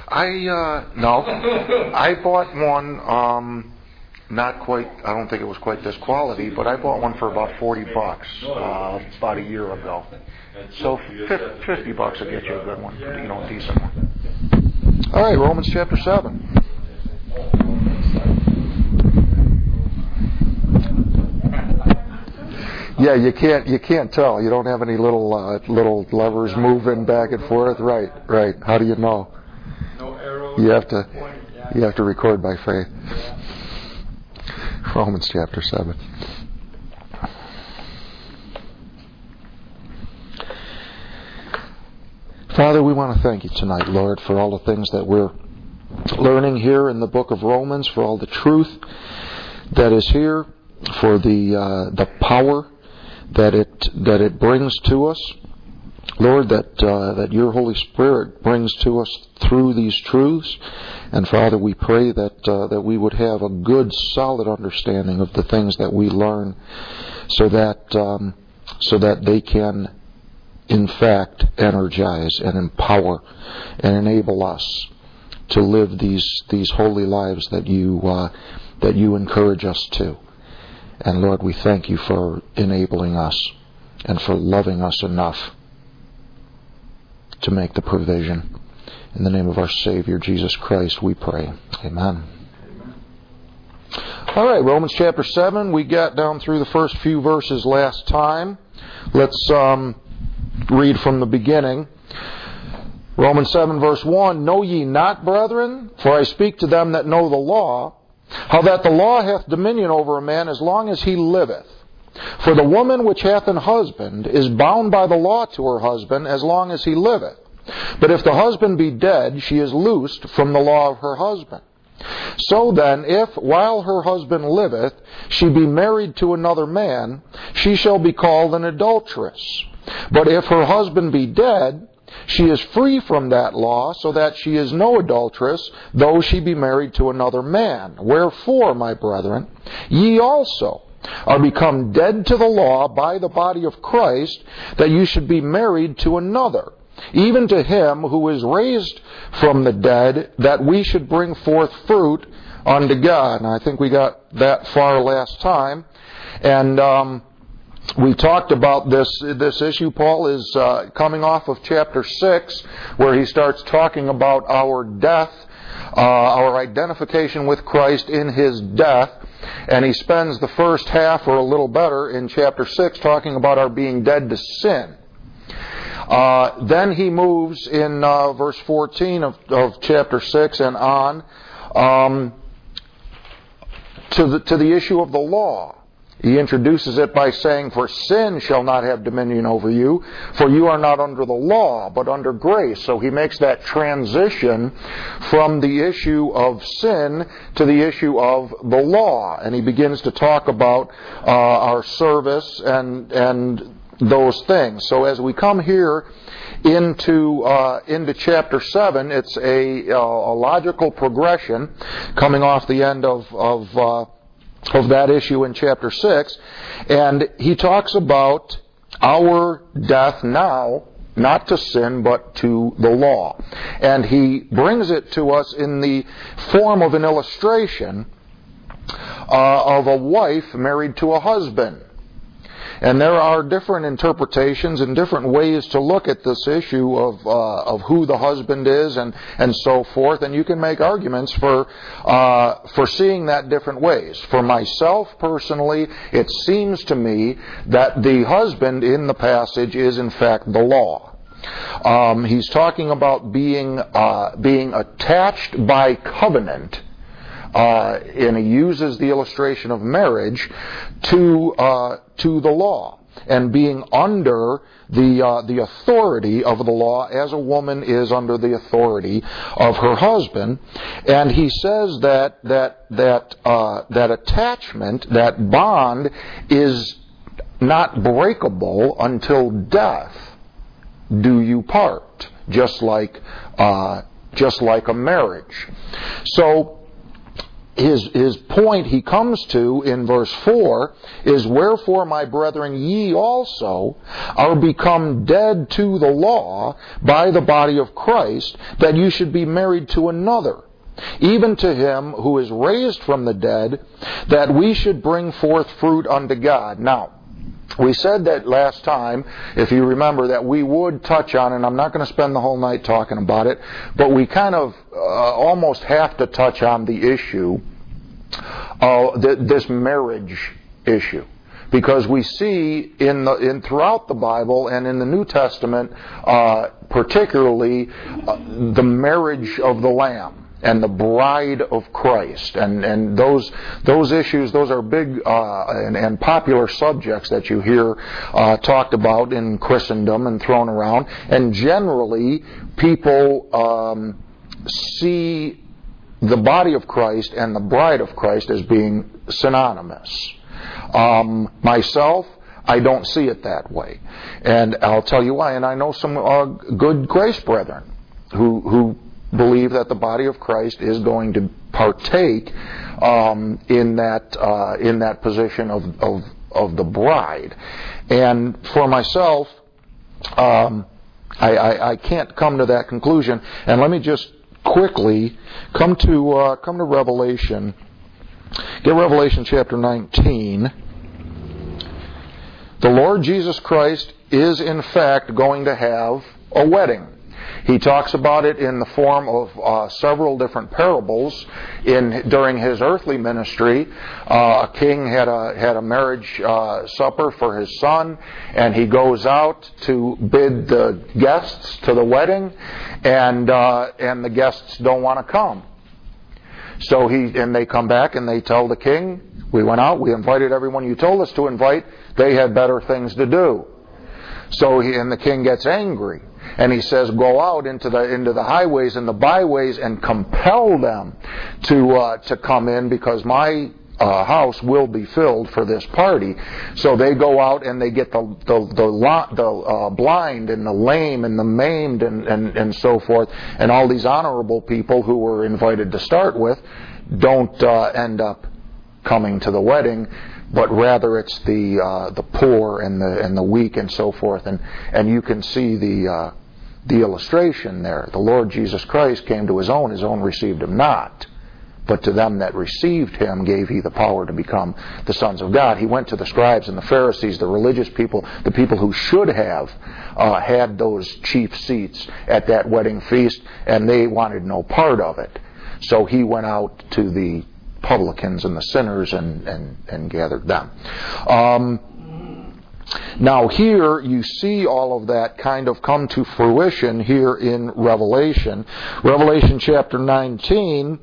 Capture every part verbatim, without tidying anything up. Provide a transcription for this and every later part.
I, uh, no. I bought one, um, not quite, I don't think it was quite this quality, but I bought one for about forty bucks, uh, about a year ago. So fifty bucks will get you a good one, you know, a decent one. All right, Romans chapter seven. Yeah, you can't you can't tell. You don't have any little uh, little levers moving back and forth. Right, right. How do you know? No arrows. You have to you have to record by faith. Romans chapter seven. Father, we want to thank you tonight, Lord, for all the things that we're learning here in the book of Romans, for all the truth that is here, for the uh, the power that it that it brings to us, Lord, that uh, that your Holy Spirit brings to us through these truths. And Father, we pray that uh, that we would have a good, solid understanding of the things that we learn, so that um, so that they can, in fact, energize and empower and enable us to live these these holy lives that you uh, that you encourage us to. And Lord, we thank you for enabling us and for loving us enough to make the provision. In the name of our Savior, Jesus Christ, we pray. Amen. Amen. All right, Romans chapter seven. We got down through the first few verses last time. Let's um, read from the beginning. Romans seven, verse one. Know ye not, brethren, for I speak to them that know the law, how that the law hath dominion over a man as long as he liveth. For the woman which hath an husband is bound by the law to her husband as long as he liveth. But if the husband be dead, she is loosed from the law of her husband. So then, if while her husband liveth, she be married to another man, she shall be called an adulteress. But if her husband be dead, she is free from that law, so that she is no adulteress, though she be married to another man. Wherefore, my brethren, ye also are become dead to the law by the body of Christ, that you should be married to another, even to him who is raised from the dead, that we should bring forth fruit unto God. And I think we got that far last time. And um we talked about this this issue. Paul is uh, coming off of chapter six, where he starts talking about our death, uh, our identification with Christ in his death. And he spends the first half, or a little better, in chapter six, talking about our being dead to sin. Uh, then he moves in uh, verse fourteen of, of chapter six and on um, to the to the issue of the law. He introduces it by saying, for sin shall not have dominion over you, for you are not under the law, but under grace. So he makes that transition from the issue of sin to the issue of the law. And he begins to talk about uh, our service and and those things. So as we come here into uh, into chapter seven, it's a, a logical progression coming off the end of... of uh, of that issue in chapter six, and he talks about our death now, not to sin, but to the law. And he brings it to us in the form of an illustration uh, of a wife married to a husband. And there are different interpretations and different ways to look at this issue of uh, of who the husband is and, and so forth. And you can make arguments for uh, for seeing that different ways. For myself personally, it seems to me that the husband in the passage is in fact the law. Um, he's talking about being uh, being attached by covenant. Uh, and he uses the illustration of marriage to uh, to the law, and being under the uh, the authority of the law, as a woman is under the authority of her husband. And he says that that that uh, that attachment, that bond, is not breakable until death do you part, just like uh, just like a marriage. So his, his point he comes to in verse four is, wherefore, my brethren, ye also are become dead to the law by the body of Christ, that you should be married to another, even to him who is raised from the dead, that we should bring forth fruit unto God. Now, we said that last time, if you remember, that we would touch on, and I'm not going to spend the whole night talking about it, but we kind of uh, almost have to touch on the issue, uh, th- this marriage issue. Because we see in the in throughout the Bible and in the New Testament, uh, particularly, uh, the marriage of the Lamb and the bride of Christ, and and those those issues, those are big uh, and, and popular subjects that you hear uh, talked about in Christendom and thrown around. And generally, people um, see the body of Christ and the bride of Christ as being synonymous. Um, myself, I don't see it that way, and I'll tell you why. And I know some uh, good grace brethren who who. believe that the body of Christ is going to partake um, in that uh, in that position of, of of the bride. And for myself, um, I, I, I can't come to that conclusion. And let me just quickly come to uh, come to Revelation. Get Revelation chapter nineteen. The Lord Jesus Christ is in fact going to have a wedding. He talks about it in the form of uh, several different parables. In during his earthly ministry, uh, a king had a had a marriage uh, supper for his son, and he goes out to bid the guests to the wedding, and uh, and the guests don't want to come. So he and they come back and they tell the king, "We went out, we invited everyone you told us to invite. They had better things to do." So he and the king gets angry. And he says, "Go out into the into the highways and the byways and compel them to uh, to come in, because my uh, house will be filled for this party." So they go out and they get the the the, the uh, blind and the lame and the maimed and, and and so forth, and all these honorable people who were invited to start with don't uh, end up coming to the wedding. But rather it's the uh, the poor and the and the weak and so forth, and and you can see the uh, the illustration there. The Lord Jesus Christ came to his own; his own received him not. But to them that received him gave he the power to become the sons of God. He went to the scribes and the Pharisees, the religious people, the people who should have uh, had those chief seats at that wedding feast, and they wanted no part of it. So he went out to the publicans and the sinners and, and, and gathered them. Um, now here you see all of that kind of come to fruition here in Revelation. Revelation chapter nineteen,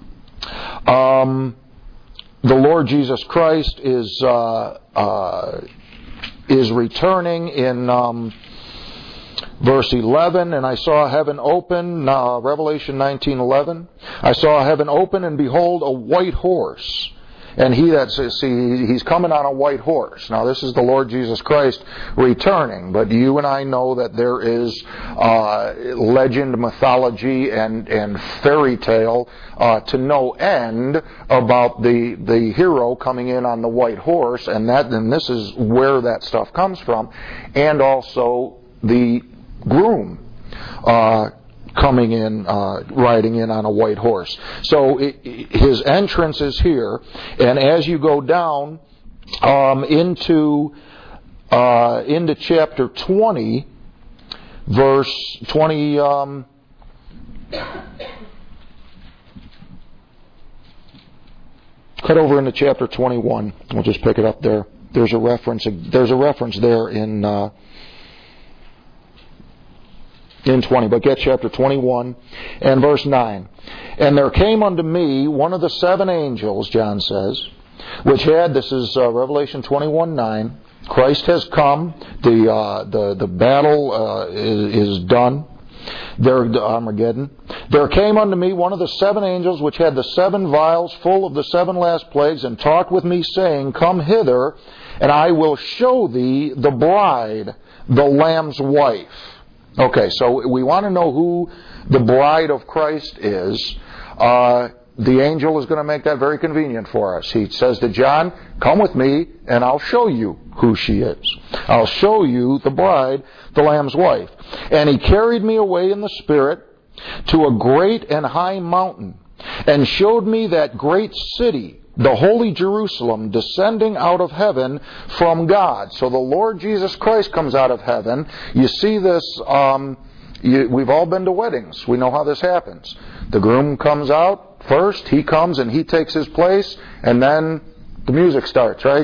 um, the Lord Jesus Christ is uh, uh, is returning in um, verse eleven, and I saw heaven open, uh, Revelation nineteen eleven. I saw heaven open, and behold, a white horse. And he that says, see, he's coming on a white horse. Now, this is the Lord Jesus Christ returning, but you and I know that there is uh, legend, mythology, and and fairy tale uh, to no end about the the hero coming in on the white horse, and that and this is where that stuff comes from, and also the groom uh, coming in, uh, riding in on a white horse. So it, his entrance is here, and as you go down um, into uh, into chapter twenty, verse twenty. Um, cut over into chapter twenty-one. We'll just pick it up there. There's a reference. There's a reference there in. Uh, In twenty, but get chapter twenty-one and verse nine. And there came unto me one of the seven angels, John says, which had, this is uh, Revelation twenty-one nine, Christ has come, the uh, the the battle uh, is, is done, there, Armageddon. There came unto me one of the seven angels, which had the seven vials full of the seven last plagues, and talked with me, saying, Come hither, and I will show thee the bride, the Lamb's wife. Okay, so we want to know who the bride of Christ is. Uh, the angel is going to make that very convenient for us. He says to John, come with me and I'll show you who she is. I'll show you the bride, the Lamb's wife. And he carried me away in the Spirit to a great and high mountain and showed me that great city, the holy Jerusalem, descending out of heaven from God. So the Lord Jesus Christ comes out of heaven. You see this, um, you, we've all been to weddings. We know how this happens. The groom comes out first, he comes and he takes his place, and then the music starts, right?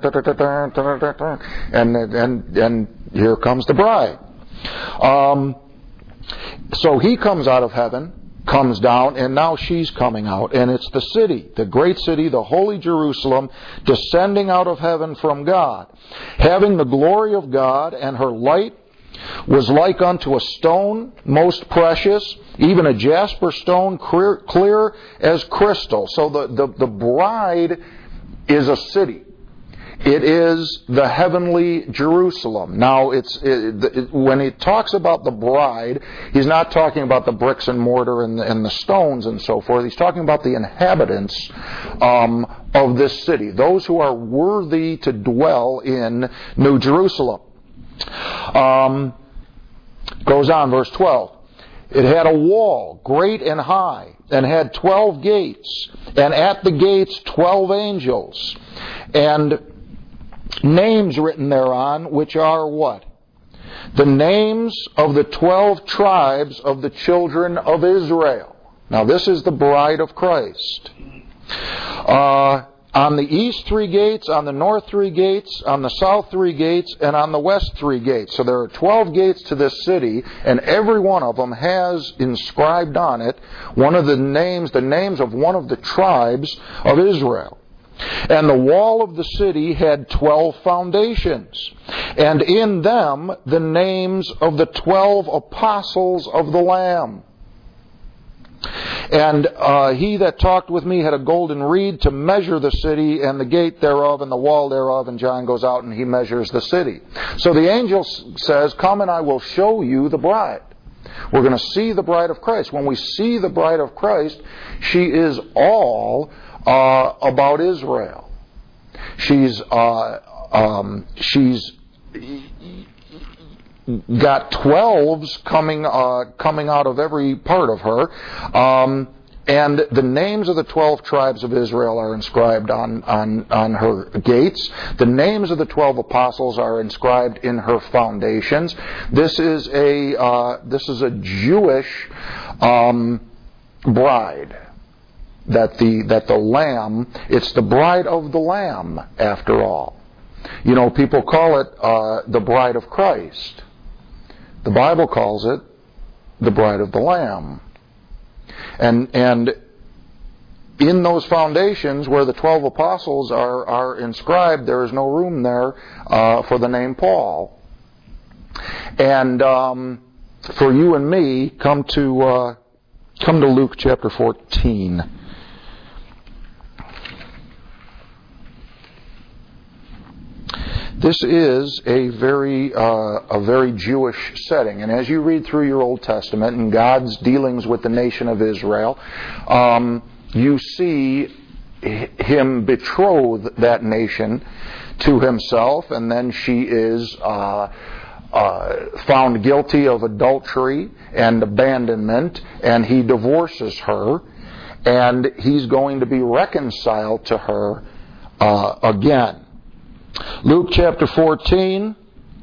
And, and, and here comes the bride. Um, so he comes out of heaven, comes down, and now she's coming out. And it's the city, the great city, the holy Jerusalem, descending out of heaven from God, having the glory of God, and her light was like unto a stone most precious, even a jasper stone, clear, clear as crystal. So the, the, the bride is a city. It is the heavenly Jerusalem. Now, it's it, it, when he talks about the bride, he's not talking about the bricks and mortar and the, and the stones and so forth. He's talking about the inhabitants um, of this city, those who are worthy to dwell in New Jerusalem. Um, goes on, verse twelve. It had a wall, great and high, and had twelve gates, and at the gates twelve angels, and names written thereon, which are what? The names of the twelve tribes of the children of Israel. Now this is the bride of Christ. Uh, on the east three gates, on the north three gates, on the south three gates, and on the west three gates. So there are twelve gates to this city, and every one of them has inscribed on it one of the names, the names of one of the tribes of Israel. And the wall of the city had twelve foundations, and in them the names of the twelve apostles of the Lamb. And uh, he that talked with me had a golden reed to measure the city and the gate thereof and the wall thereof. And John goes out and he measures the city. So the angel says, come and I will show you the bride. We're going to see the bride of Christ. When we see the bride of Christ, she is all uh, about Israel. She's uh, um, she's got twelves coming uh, coming out of every part of her, um, and the names of the twelve tribes of Israel are inscribed on on on her gates. The names of the twelve apostles are inscribed in her foundations. This is a uh, this is a Jewish um, bride. That the that the Lamb, it's the bride of the Lamb, after all. You know, people call it uh, the bride of Christ. The Bible calls it the bride of the Lamb. And and in those foundations where the twelve apostles are, are inscribed, there is no room there uh, for the name Paul. And um, for you and me, come to uh, come to Luke chapter fourteen. This is a very uh, a very Jewish setting, and as you read through your Old Testament and God's dealings with the nation of Israel, um, you see Him betroth that nation to Himself, and then she is uh, uh, found guilty of adultery and abandonment, and He divorces her, and He's going to be reconciled to her uh, again. Luke chapter fourteen,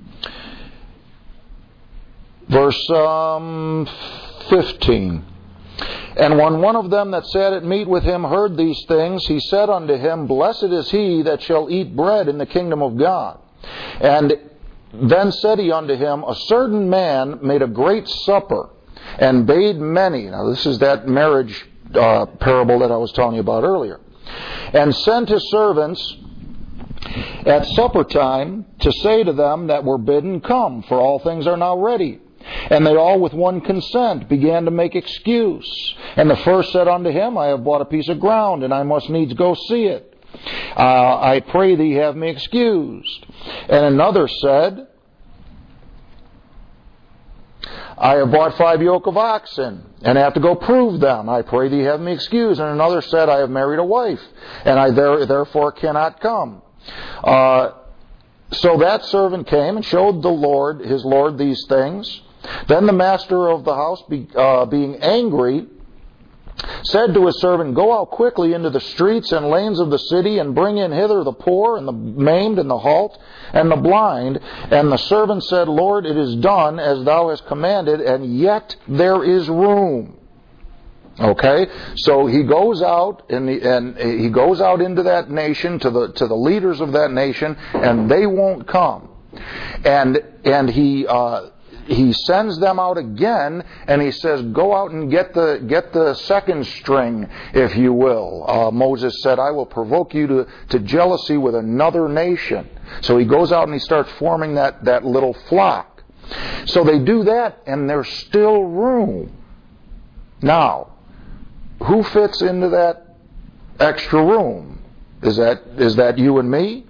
verse um, fifteen. And when one of them that sat at meat with him heard these things, he said unto him, Blessed is he that shall eat bread in the kingdom of God. And then said he unto him, A certain man made a great supper, and bade many. Now this is that marriage uh, parable that I was telling you about earlier. And sent his servants at supper time to say to them that were bidden, Come, for all things are now ready. And they all with one consent began to make excuse. And the first said unto him, I have bought a piece of ground, and I must needs go see it. Uh, I pray thee have me excused. And another said, I have bought five yoke of oxen, and have to go prove them. I pray thee have me excused. And another said, I have married a wife, and I there, therefore cannot come. Uh, so that servant came and showed the Lord, his Lord, these things. Then the master of the house, be, uh, being angry, said to his servant, Go out quickly into the streets and lanes of the city, and bring in hither the poor, and the maimed, and the halt, and the blind. And the servant said, Lord, it is done as thou hast commanded, and yet there is room. Okay, so he goes out and, the, and he goes out into that nation to the to the leaders of that nation, and they won't come. And and he. Uh, He sends them out again, and he says, go out and get the get the second string, if you will. Uh, Moses said, I will provoke you to, to jealousy with another nation. So he goes out and he starts forming that, that little flock. So they do that, and there's still room. Now, who fits into that extra room? Is that is that you and me?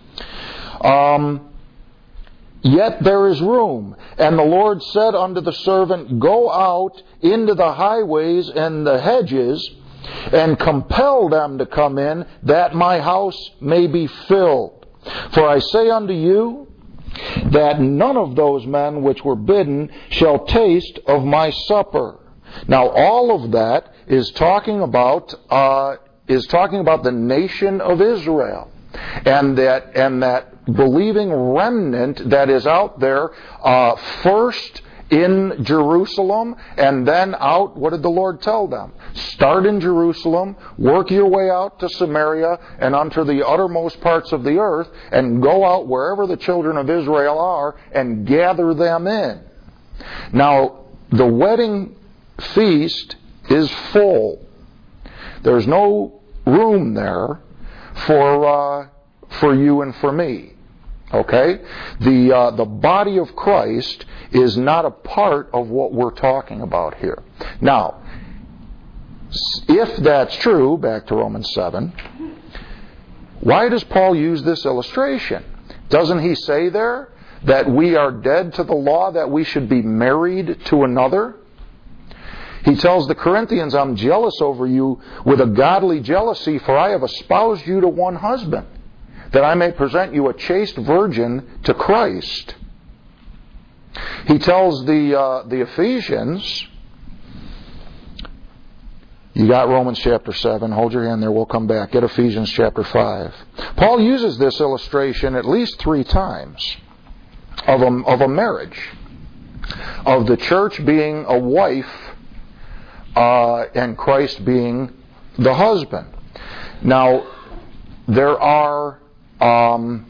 Um... Yet there is room. And the Lord said unto the servant, Go out into the highways and the hedges, and compel them to come in, that my house may be filled. For I say unto you, that none of those men which were bidden shall taste of my supper. Now all of that is talking about uh, is talking about the nation of Israel. And that and that believing remnant that is out there, uh, first in Jerusalem, and then out. What did the Lord tell them? Start in Jerusalem, work your way out to Samaria, and unto the uttermost parts of the earth, and go out wherever the children of Israel are, and gather them in. Now, the wedding feast is full. There's no room there for uh, for you and for me. Okay? The uh, the body of Christ is not a part of what we're talking about here. Now, if that's true, back to Romans seven, why does Paul use this illustration? Doesn't he say there that we are dead to the law, that we should be married to another? He tells the Corinthians, I'm jealous over you with a godly jealousy, for I have espoused you to one husband, that I may present you a chaste virgin to Christ. He tells the uh, the Ephesians, you got Romans chapter seven, hold your hand there, we'll come back. Get Ephesians chapter five. Paul uses this illustration at least three times of a, of a marriage, of the church being a wife uh, and Christ being the husband. Now, there are um,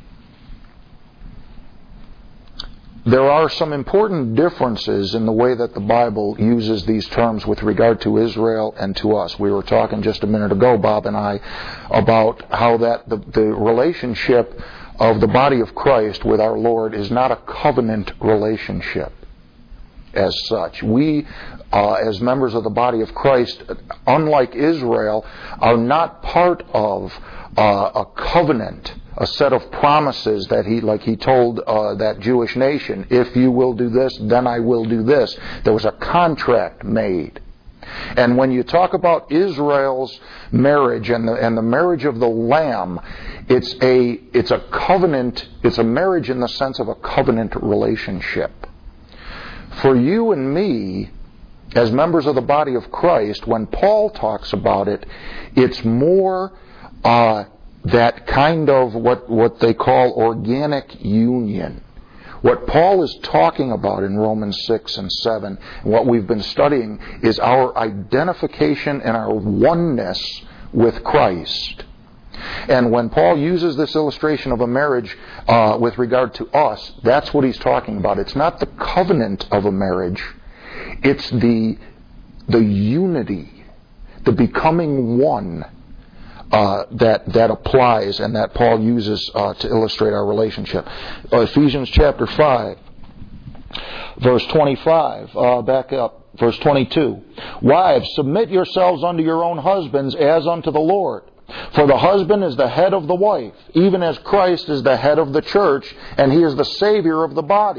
there are some important differences in the way that the Bible uses these terms with regard to Israel and to us. We were talking just a minute ago, Bob and I, about how that the, the relationship of the body of Christ with our Lord is not a covenant relationship as such. We, uh, as members of the body of Christ, unlike Israel, are not part of uh, a covenant, a set of promises that he, like he told uh, that Jewish nation, if you will do this, then I will do this. There was a contract made. And when you talk about Israel's marriage and the, and the marriage of the Lamb, it's a it's a covenant, it's a marriage in the sense of a covenant relationship. For you and me, as members of the body of Christ, when Paul talks about it, it's more uh, that kind of what, what they call organic union. What Paul is talking about in Romans six and seven, and what we've been studying, is our identification and our oneness with Christ. And when Paul uses this illustration of a marriage uh, with regard to us, that's what he's talking about. It's not the covenant of a marriage. It's the, the unity, the becoming one uh, that, that applies and that Paul uses uh, to illustrate our relationship. Uh, Ephesians chapter five, verse twenty-five, uh, back up, verse twenty-two. Wives, submit yourselves unto your own husbands as unto the Lord. For the husband is the head of the wife, even as Christ is the head of the church, and he is the Savior of the body.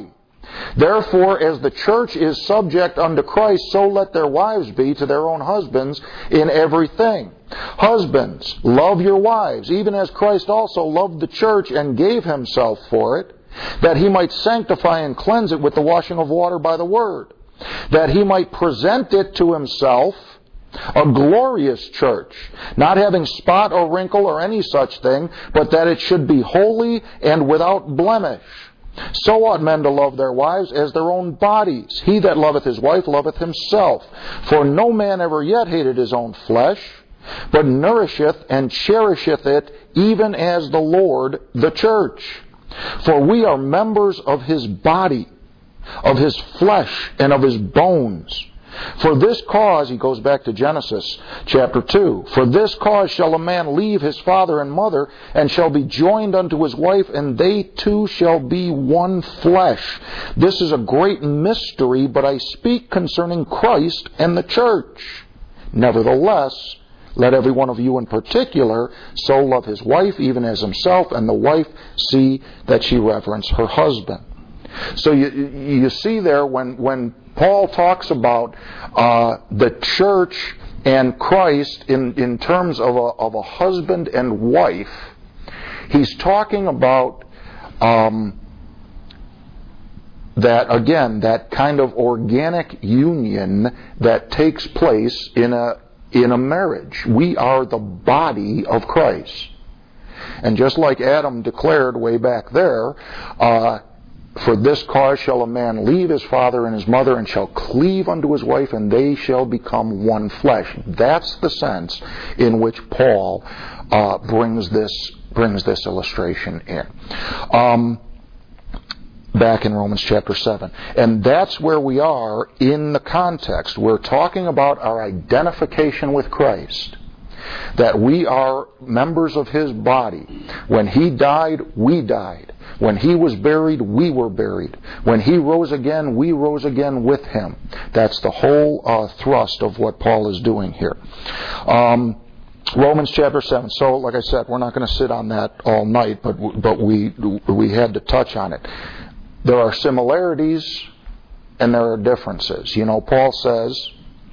Therefore, as the church is subject unto Christ, so let their wives be to their own husbands in everything. Husbands, love your wives, even as Christ also loved the church and gave himself for it, that he might sanctify and cleanse it with the washing of water by the word, that he might present it to himself a glorious church, not having spot or wrinkle or any such thing, but that it should be holy and without blemish. So ought men to love their wives as their own bodies. He that loveth his wife loveth himself. For no man ever yet hated his own flesh, but nourisheth and cherisheth it, even as the Lord the church. For we are members of his body, of his flesh, and of his bones. For this cause, he goes back to Genesis chapter two, for this cause shall a man leave his father and mother, and shall be joined unto his wife, and they two shall be one flesh. This is a great mystery, but I speak concerning Christ and the church. Nevertheless, let every one of you in particular so love his wife even as himself, and the wife see that she reverence her husband. So you you see there when when Paul talks about uh, the church and Christ in, in terms of a, of a husband and wife, he's talking about um, that, again, that kind of organic union that takes place in a in a marriage. We are the body of Christ. And just like Adam declared way back there, uh, for this cause shall a man leave his father and his mother, and shall cleave unto his wife, and they shall become one flesh. That's the sense in which Paul uh, brings this brings this illustration in. Um, back in Romans chapter seven. And that's where we are in the context. We're talking about our identification with Christ. That we are members of his body. When he died, we died. When he was buried, we were buried. When he rose again, we rose again with him. That's the whole uh, thrust of what Paul is doing here. Um, Romans chapter seven. So, like I said, we're not going to sit on that all night, but but we we had to touch on it. There are similarities and there are differences. You know, Paul says,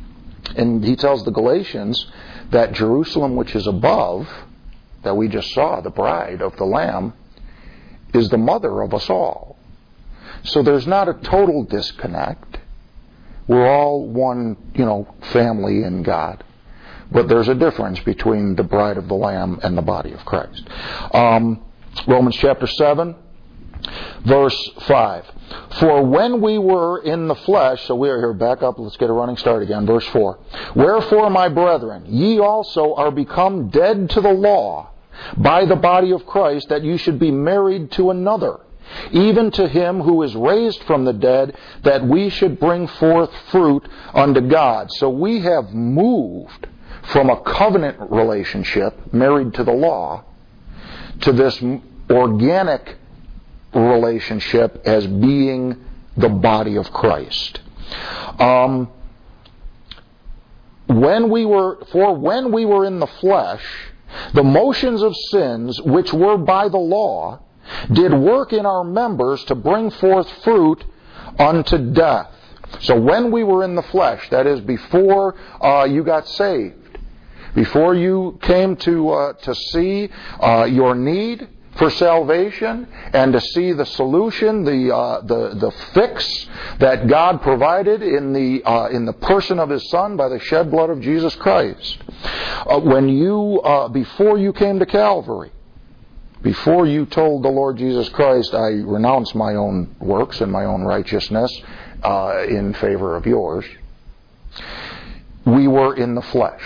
and he tells the Galatians, that Jerusalem which is above, that we just saw, the bride of the Lamb, is the mother of us all. So there's not a total disconnect. We're all one, you know, family in God. But there's a difference between the bride of the Lamb and the body of Christ. Um, Romans chapter seven, verse five. For when we were in the flesh, so we are here, back up, let's get a running start again, verse four. Wherefore, my brethren, ye also are become dead to the law by the body of Christ, that you should be married to another, even to him who is raised from the dead, that we should bring forth fruit unto God. So we have moved from a covenant relationship, married to the law, to this organic relationship as being the body of Christ. Um, when we were, for when we were in the flesh, the motions of sins, which were by the law, did work in our members to bring forth fruit unto death. So when we were in the flesh, that is before uh, you got saved, before you came to uh, to see uh, your need for salvation and to see the solution, the uh, the the fix that God provided in the uh, in the person of His Son by the shed blood of Jesus Christ. Uh, when you uh, before you came to Calvary, before you told the Lord Jesus Christ, I renounce my own works and my own righteousness uh, in favor of yours, we were in the flesh.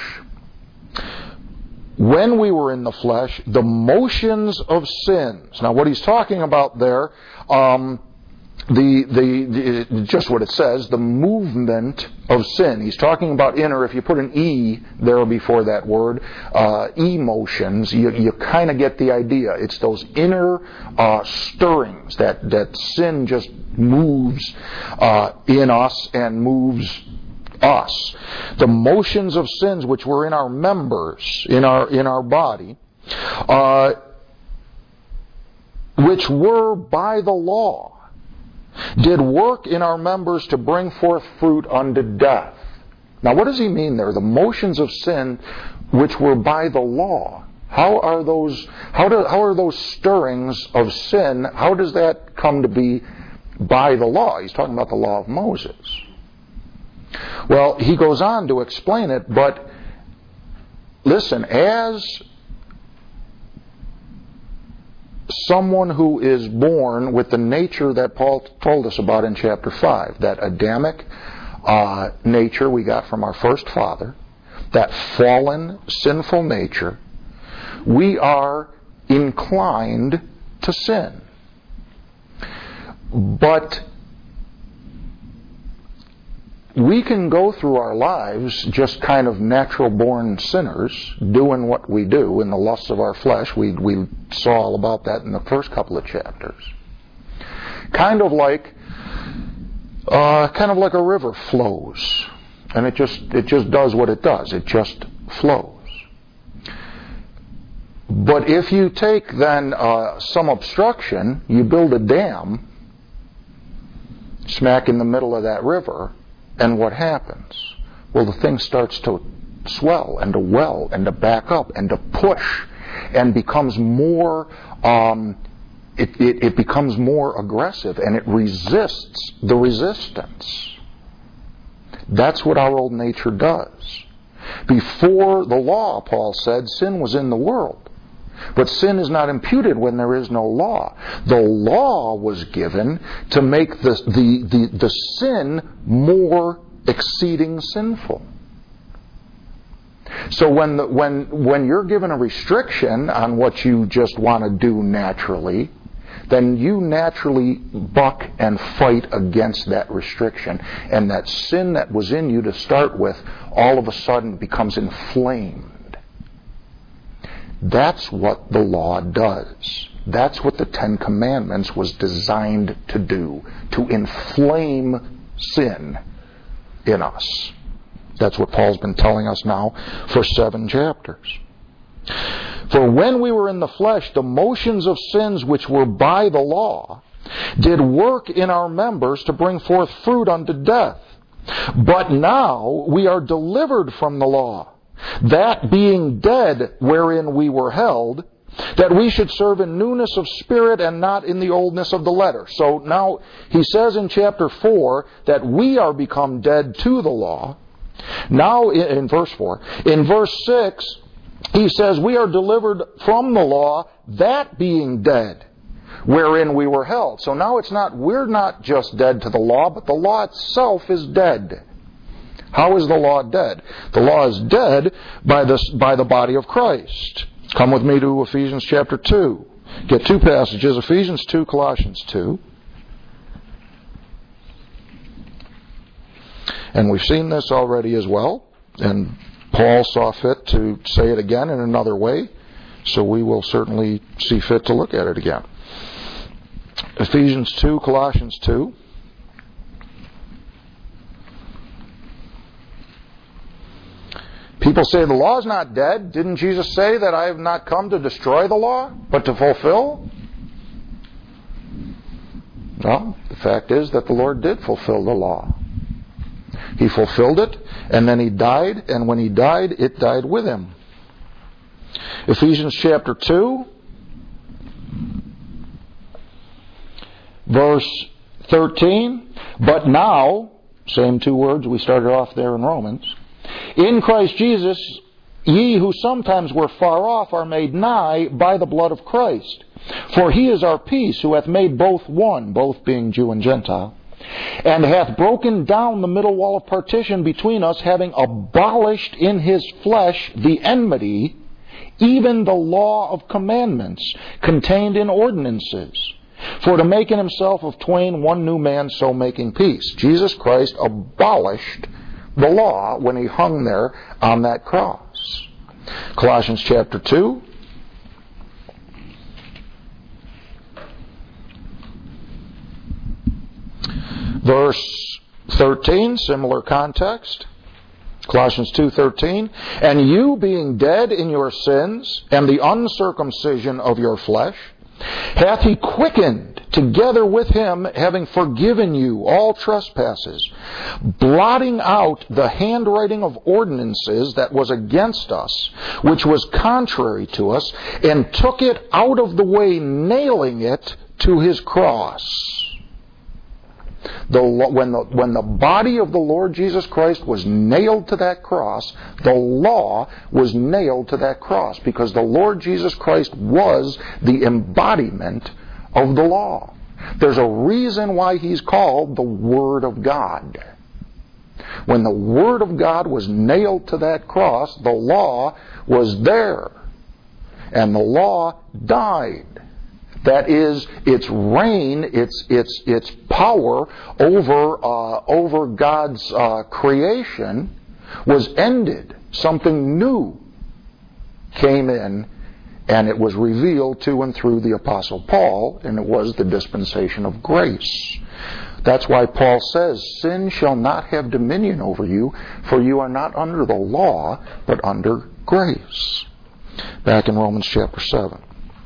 When we were in the flesh, the motions of sins. Now, what he's talking about there, um, the, the the just what it says, the movement of sin. He's talking about inner. If you put an E there before that word, uh, emotions, you you kind of get the idea. It's those inner uh, stirrings that that sin just moves uh, in us and moves us. The motions of sins which were in our members, in our in our body, uh, which were by the law. did work in our members to bring forth fruit unto death. Now what does he mean there? The motions of sin which were by the law. How are those, how, do, how are those stirrings of sin, how does that come to be by the law? He's talking about the law of Moses. Well, he goes on to explain it, but listen, as someone who is born with the nature that Paul told us about in chapter five, that Adamic uh, nature we got from our first father, that fallen, sinful nature, we are inclined to sin. But we can go through our lives just kind of natural-born sinners, doing what we do in the lusts of our flesh. We, we saw all about that in the first couple of chapters. Kind of like, uh, kind of like a river flows, and it just it just does what it does. It just flows. But if you take then uh, some obstruction, you build a dam smack in the middle of that river, and what happens? Well, the thing starts to swell and to well and to back up and to push and becomes more, um, it, it, it becomes more aggressive, and it resists the resistance. That's what our old nature does. Before the law, Paul said, sin was in the world. But sin is not imputed when there is no law. The law was given to make the, the, the, the sin more exceeding sinful. So when, the, when, when you're given a restriction on what you just want to do naturally, then you naturally buck and fight against that restriction. And that sin that was in you to start with all of a sudden becomes inflamed. That's what the law does. That's what the Ten Commandments was designed to do, to inflame sin in us. That's what Paul's been telling us now for seven chapters. For when we were in the flesh, the motions of sins which were by the law did work in our members to bring forth fruit unto death. But now we are delivered from the law, that being dead wherein we were held, that we should serve in newness of spirit and not in the oldness of the letter. So now he says in chapter four that we are become dead to the law. Now in verse four. In verse six, he says we are delivered from the law, that being dead wherein we were held. So now it's not, we're not just dead to the law, but the law itself is dead. How is the law dead? The law is dead by the, by the body of Christ. Come with me to Ephesians chapter two. Get two passages, Ephesians two, Colossians two. And we've seen this already as well. And Paul saw fit to say it again in another way. So we will certainly see fit to look at it again. Ephesians two, Colossians two. People say the law is not dead. Didn't Jesus say that I have not come to destroy the law, but to fulfill? Well, the fact is that the Lord did fulfill the law. He fulfilled it, and then He died, and when He died, it died with Him. Ephesians chapter two, verse thirteen. But now, same two words we started off there in Romans, in Christ Jesus, ye who sometimes were far off are made nigh by the blood of Christ. For He is our peace, who hath made both one, both being Jew and Gentile, and hath broken down the middle wall of partition between us, having abolished in His flesh the enmity, even the law of commandments contained in ordinances, for to make in Himself of twain one new man, so making peace. Jesus Christ abolished the law when He hung there on that cross. Colossians chapter two. Verse thirteen, similar context. Colossians two thirteen. And you being dead in your sins and the uncircumcision of your flesh, hath he quickened together with him, having forgiven you all trespasses, blotting out the handwriting of ordinances that was against us, which was contrary to us, and took it out of the way, nailing it to his cross. The, when, the, when the body of the Lord Jesus Christ was nailed to that cross, the law was nailed to that cross, because the Lord Jesus Christ was the embodiment of the law. There's a reason why he's called the Word of God. When the Word of God was nailed to that cross, the law was there, and the law died. That is, its reign, its its its power over uh, over God's uh, creation was ended. Something new came in, and it was revealed to and through the Apostle Paul, and it was the dispensation of grace. That's why Paul says, "Sin shall not have dominion over you, for you are not under the law, but under grace." Back in Romans chapter seven.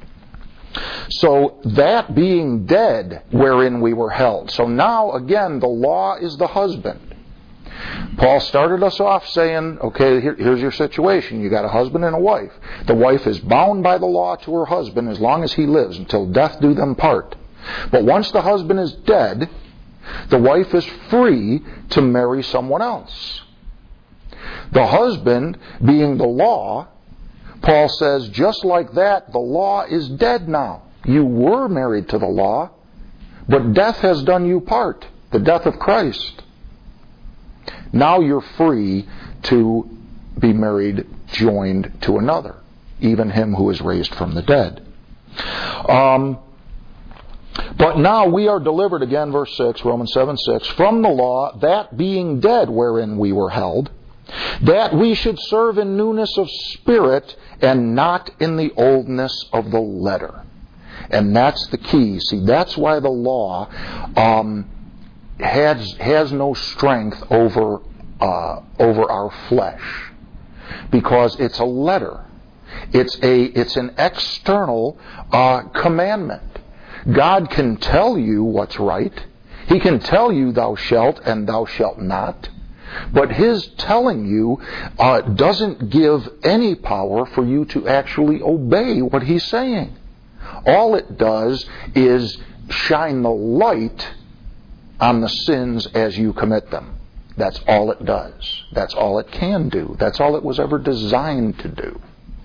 So that being dead wherein we were held. So now again the law is the husband. Paul started us off saying, okay, here, here's your situation. You got a husband and a wife. The wife is bound by the law to her husband as long as he lives, until death do them part. But once the husband is dead, the wife is free to marry someone else. The husband being the law, Paul says, just like that, the law is dead now. You were married to the law, but death has done you part, the death of Christ. Now you're free to be married, joined to another, even him who is raised from the dead. Um, but now we are delivered, again, verse six, Romans seven six, from the law, that being dead wherein we were held, that we should serve in newness of spirit and not in the oldness of the letter. And that's the key. See, that's why the law um, has has no strength over uh, over our flesh, because it's a letter. It's a it's an external uh, commandment. God can tell you what's right. He can tell you thou shalt and thou shalt not. But his telling you uh, doesn't give any power for you to actually obey what he's saying. All it does is shine the light on the sins as you commit them. That's all it does. That's all it can do. That's all it was ever designed to do.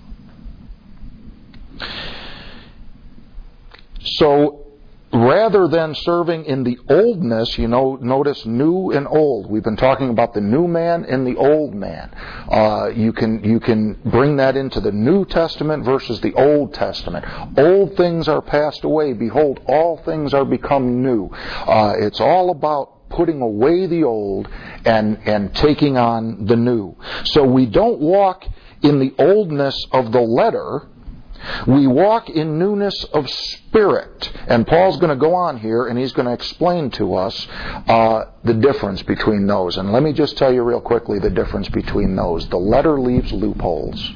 So, rather than serving in the oldness, you know, notice new and old. We've been talking about the new man and the old man. Uh, you can you can bring that into the New Testament versus the Old Testament. Old things are passed away. Behold, all things are become new. Uh, it's all about putting away the old and, and taking on the new. So we don't walk in the oldness of the letter. We walk in newness of spirit. And Paul's going to go on here and he's going to explain to us uh, the difference between those. And let me just tell you real quickly the difference between those. The letter leaves loopholes.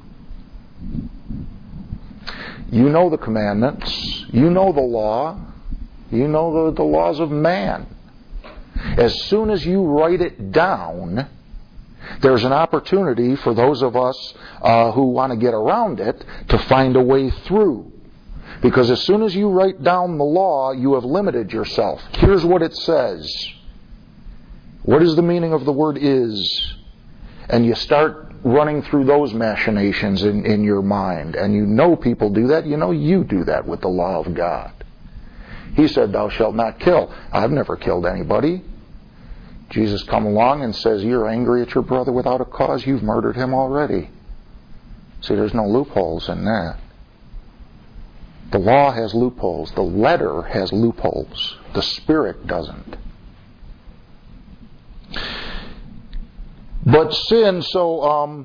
You know the commandments. You know the law. You know the, the laws of man. As soon as you write it down, there's an opportunity for those of us uh, who want to get around it to find a way through. Because as soon as you write down the law, you have limited yourself. Here's what it says. What is the meaning of the word is? And you start running through those machinations in, in your mind. And you know people do that. You know you do that with the law of God. He said, thou shalt not kill. I've never killed anybody. Jesus come along and says, you're angry at your brother without a cause, you've murdered him already. See, there's no loopholes in that. The law has loopholes. The letter has loopholes. The Spirit doesn't. But sin, so, um,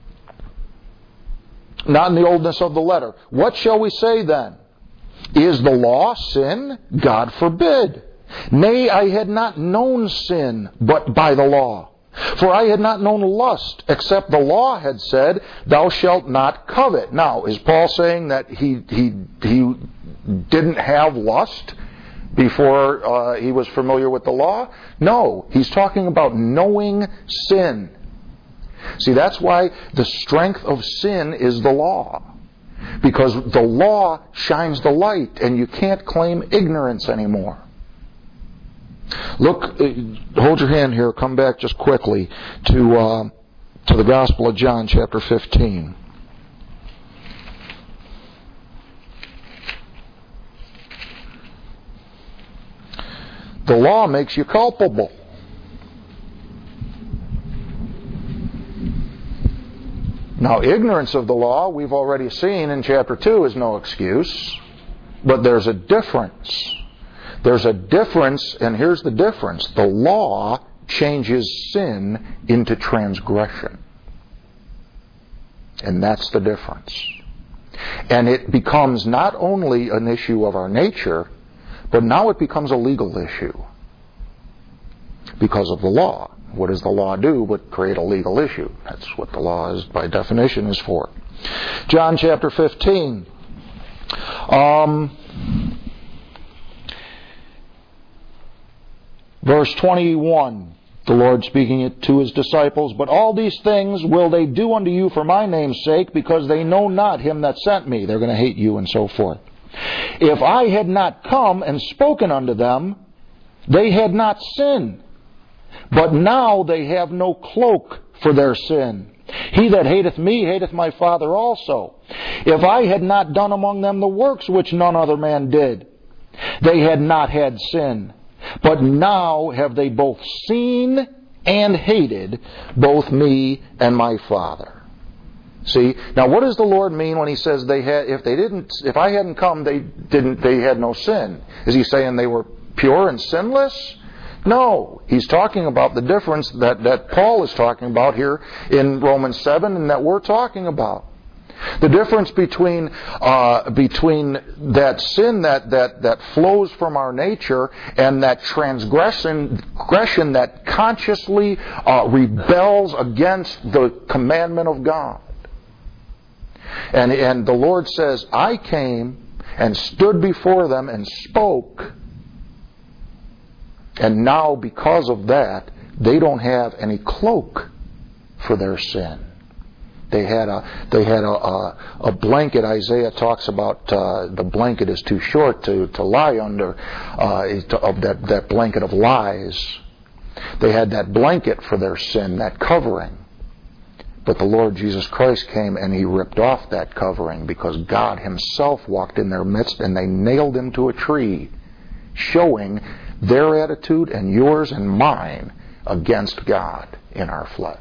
not in the oldness of the letter. What shall we say then? Is the law sin? God forbid. Nay, I had not known sin but by the law. For I had not known lust, except the law had said, thou shalt not covet. Now, is Paul saying that he he he didn't have lust before uh, he was familiar with the law? No, he's talking about knowing sin. See, that's why the strength of sin is the law. Because the law shines the light, and you can't claim ignorance anymore. Look, hold your hand here, come back just quickly to, uh, to the Gospel of John, chapter fifteen. The law makes you culpable. Now, ignorance of the law, we've already seen in chapter two, is no excuse. But there's a difference. There's a difference, and here's the difference. The law changes sin into transgression. And that's the difference. And it becomes not only an issue of our nature, but now it becomes a legal issue because of the law. What does the law do but create a legal issue? That's what the law is, by definition, is for. John chapter fifteen. Um, verse twenty-one. The Lord speaking it to His disciples, "But all these things will they do unto you for my name's sake, because they know not Him that sent me." They're going to hate you and so forth. "If I had not come and spoken unto them, they had not sin. But now they have no cloak for their sin. He that hateth me hateth my Father also. If I had not done among them the works which none other man did, they had not had sin. But now have they both seen and hated both me and my Father." See, now what does the Lord mean when He says they had? If they didn't, if I hadn't come, they didn't. They had no sin. Is He saying they were pure and sinless? No, He's talking about the difference that, that Paul is talking about here in Romans seven, and that we're talking about. The difference between uh, between that sin that, that, that flows from our nature and that transgression, transgression that consciously uh, rebels against the commandment of God. And, and the Lord says, "I came and stood before them and spoke. And now, because of that, they don't have any cloak for their sin." They had a they had a a, a blanket. Isaiah talks about uh, the blanket is too short to, to lie under, uh, of that, that blanket of lies. They had that blanket for their sin, that covering. But the Lord Jesus Christ came and He ripped off that covering, because God Himself walked in their midst and they nailed Him to a tree, showing their attitude and yours and mine against God in our flesh.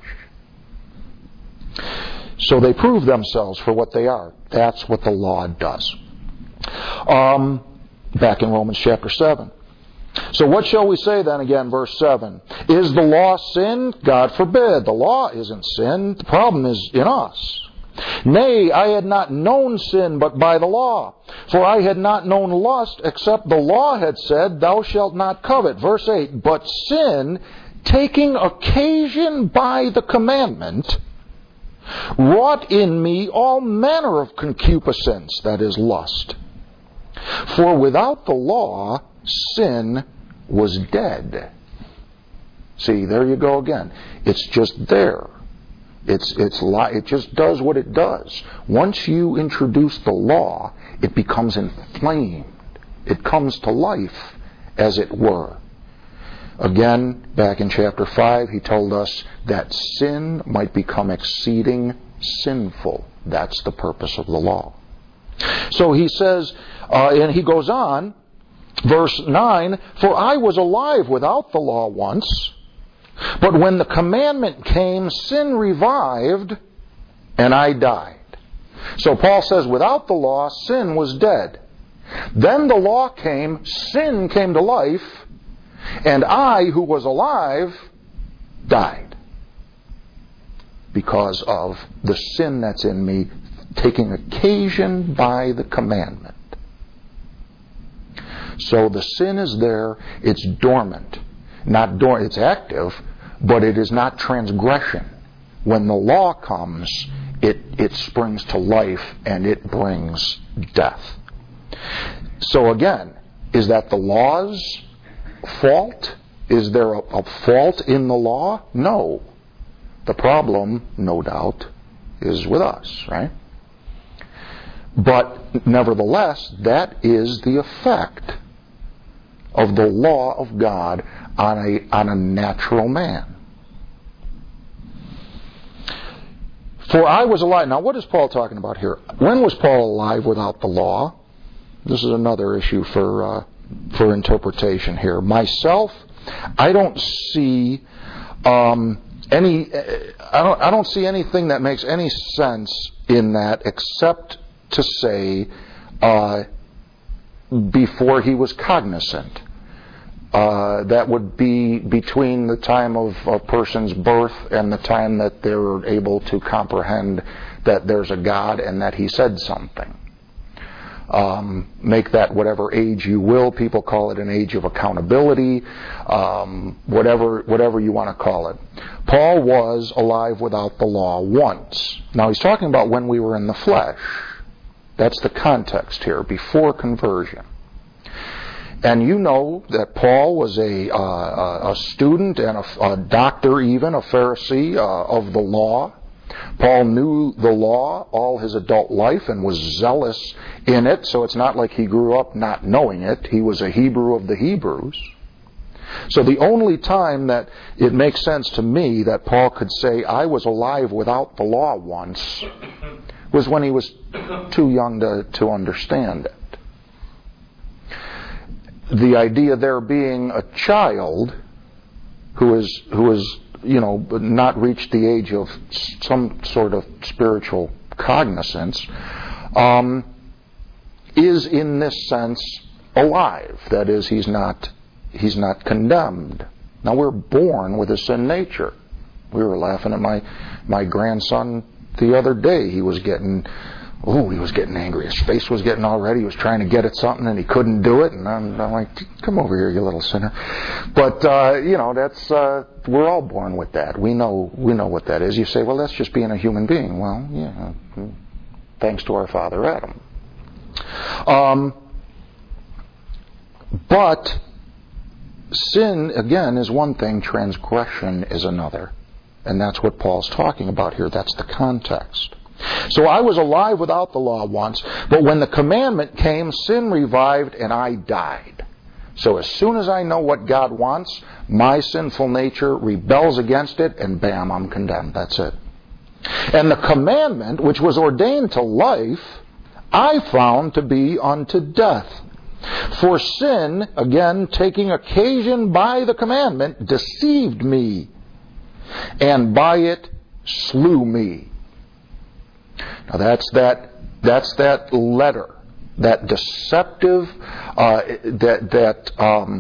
So they prove themselves for what they are. That's what the law does. Um, back in Romans chapter seven. So what shall we say then again, verse seven? Is the law sin? God forbid. The law isn't sin. The problem is in us. "Nay, I had not known sin but by the law. For I had not known lust, except the law had said, Thou shalt not covet." Verse eight. "But sin, taking occasion by the commandment, wrought in me all manner of concupiscence," that is, lust. "For without the law, sin was dead." See, there you go again. It's just there. It's it's it just does what it does. Once you introduce the law, it becomes inflamed. It comes to life, as it were. Again, back in chapter five, he told us that sin might become exceeding sinful. That's the purpose of the law. So he says, uh, and he goes on, verse nine, "For I was alive without the law once, but when the commandment came, sin revived, and I died." So Paul says, without the law, sin was dead. Then the law came, sin came to life, and I, who was alive, died. Because of the sin that's in me, taking occasion by the commandment. So the sin is there, it's dormant. Not dormant, it's active, but it is not transgression. When the law comes, it, it springs to life and it brings death. So again, is that the law's fault? Is there a, a fault in the law? No. The problem, no doubt, is with us, right? But nevertheless, that is the effect of the law of God on a, on a natural man. For I was alive. Now, what is Paul talking about here? When was Paul alive without the law? This is another issue for uh, for interpretation here. Myself, I don't see um, any. I don't. I don't see anything that makes any sense in that, except to say uh, before he was cognizant. Uh, that would be between the time of a person's birth and the time that they're able to comprehend that there's a God and that he said something. Um, make that whatever age you will. People call it an age of accountability, um, whatever whatever you want to call it. Paul was alive without the law once. Now he's talking about when we were in the flesh. That's the context here, before conversion. And you know that Paul was a, uh, a student and a, a doctor even, a Pharisee uh, of the law. Paul knew the law all his adult life and was zealous in it, so it's not like he grew up not knowing it. He was a Hebrew of the Hebrews. So the only time that it makes sense to me that Paul could say, I was alive without the law once, was when he was too young to, to understand it. The idea there being a child who is who is you know not reached the age of some sort of spiritual cognizance um, is in this sense alive. That is, he's not he's not condemned. Now we're born with a sin nature. We were laughing at my my grandson the other day. He was getting. Oh, he was getting angry. His face was getting all red. He was trying to get at something and he couldn't do it. And I'm, I'm like, come over here, you little sinner. But, uh, you know, that's, uh, we're all born with that. We know, we know what that is. You say, well, that's just being a human being. Well, yeah, thanks to our father Adam. Um, but sin, again, is one thing. Transgression is another. And that's what Paul's talking about here. That's the context. So I was alive without the law once, but when the commandment came, sin revived and I died. So as soon as I know what God wants, my sinful nature rebels against it, and bam, I'm condemned. That's it. And the commandment, which was ordained to life, I found to be unto death. For sin, again, taking occasion by the commandment, deceived me, and by it slew me. Now that's that that's that letter, that deceptive, uh, that that um,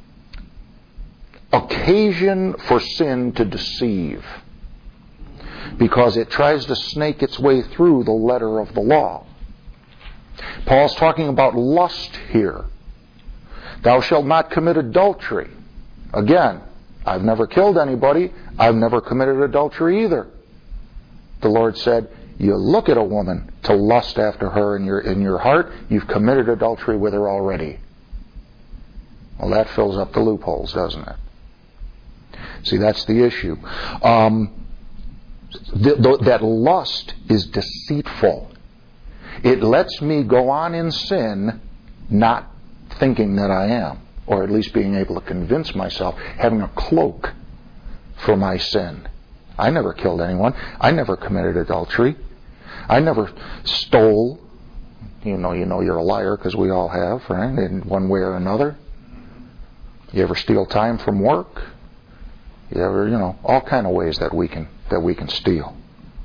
occasion for sin to deceive, because it tries to snake its way through the letter of the law. Paul's talking about lust here. Thou shalt not commit adultery. Again, I've never killed anybody. I've never committed adultery either. The Lord said, you look at a woman to lust after her in your in your heart, you've committed adultery with her already. Well, that fills up the loopholes, doesn't it? See, that's the issue. Um, th- th- that lust is deceitful. It lets me go on in sin, not thinking that I am, or at least being able to convince myself, having a cloak for my sin. I never killed anyone. I never committed adultery. I never stole. You know, you know you're a liar because we all have, right? In one way or another. You ever steal time from work? You ever, you know, all kind of ways that we can that we can steal.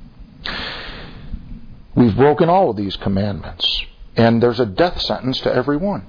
We've broken all of these commandments, and there's a death sentence to every one.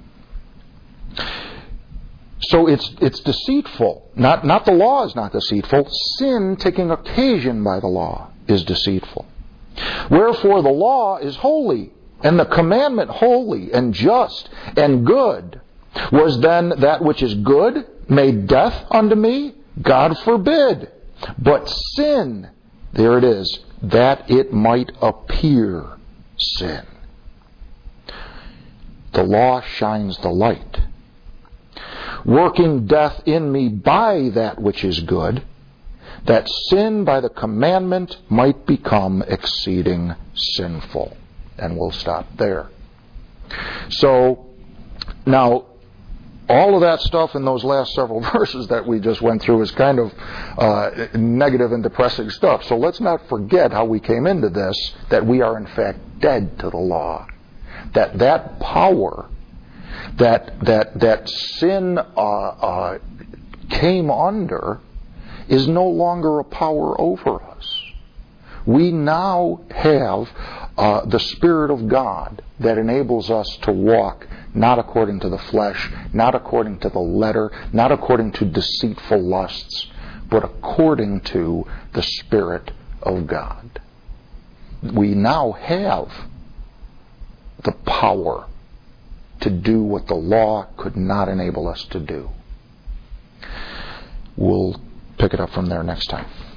So it's it's deceitful. Not not the law is not deceitful. Sin taking occasion by the law is deceitful. Wherefore the law is holy, and the commandment holy and just and good. Was then that which is good made death unto me? God forbid. But sin, there it is, that it might appear sin. the law shines the light, working death in me by that which is good, that sin by the commandment might become exceeding sinful. And we'll stop there. So, now, all of that stuff in those last several verses that we just went through is kind of uh, negative and depressing stuff. So let's not forget how we came into this, that we are in fact dead to the law. That that power, that that that sin uh, uh, came under, is no longer a power over us. We now have uh, the Spirit of God that enables us to walk not according to the flesh, not according to the letter, not according to deceitful lusts, but according to the Spirit of God. We now have the power to do what the law could not enable us to do. We'll pick it up from there next time.